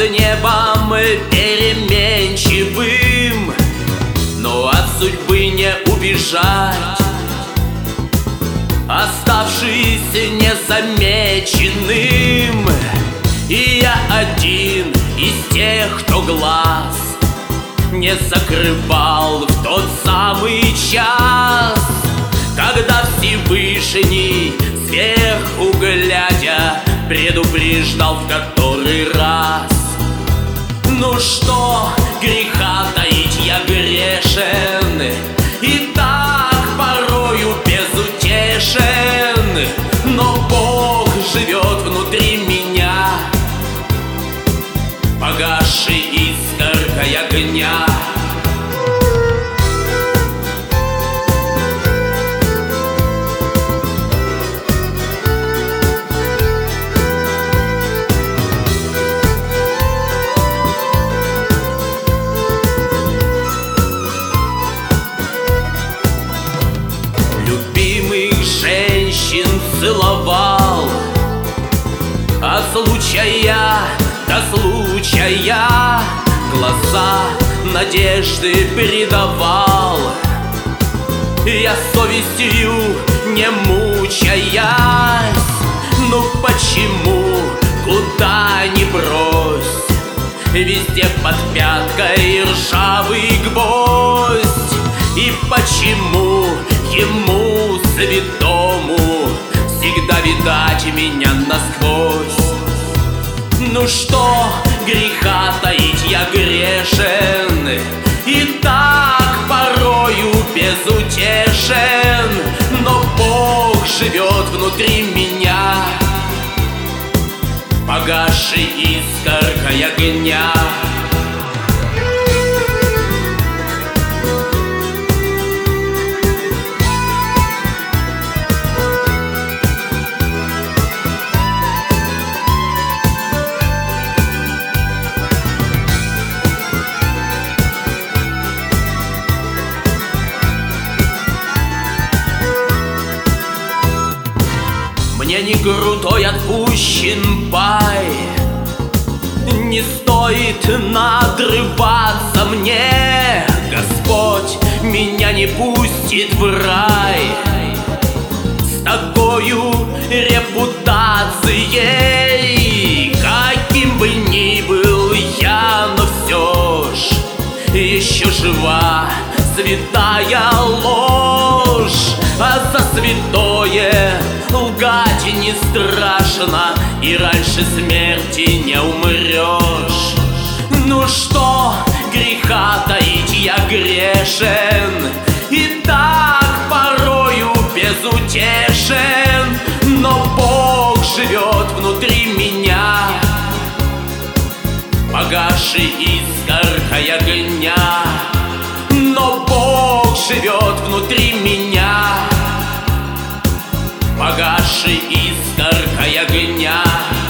небом переменчивым, но от судьбы не убежать, оставшись незамеченным. И я один из тех, кто глаз не закрывал в тот самый час, когда Всевышний, сверху глядя, предупреждал в который раз. Ну что греха таить, я грешен, и так порою безутешен, но Бог живет внутри меня, погасшей искоркой огня. Любимых женщин целовал, от случая до случая глаза надежды предавал. Я совестью не мучаясь, ну почему, куда ни брось, везде под пяткой ржавый гвоздь. И почему ему, святому, всегда видать меня насквозь? Ну что греха таить, я грешен, и так порою безутешен, но Бог живет внутри меня, погасшей искоркой огня. Мне не крутой отпущен пай, не стоит надрываться мне. Господь меня не пустит в рай с такою репутацией. Каким бы ни был я, но все ж еще жива святая ложь. А за святое лгать не страшно, и раньше смерти не умрешь. Ну что греха таить, я грешен, и так порою безутешен, но Бог живет внутри меня, погасшей искоркой огня. Но Бог живет внутри меня, погасшей искоркой огня.